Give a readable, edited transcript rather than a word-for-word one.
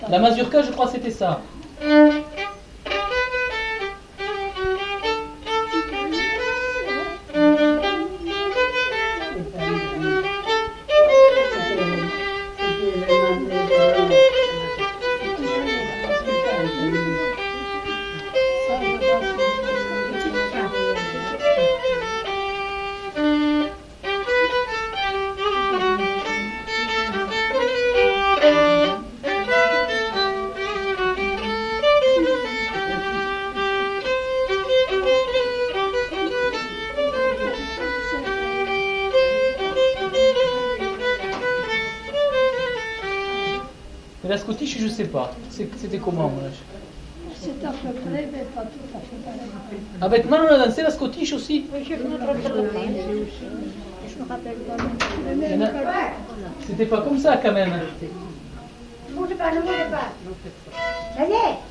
La mazurka, je crois que c'était ça. Mais la scottish, je sais pas. C'était comment, mon âge? C'est à peu près, mais pas tout à fait pareil. Ah, bêtement, on a dansé la scottish aussi? Oui, je me rappelle pas. C'était pas comme ça, quand même. Ne bougez pas, ne bougez pas. Ça y est.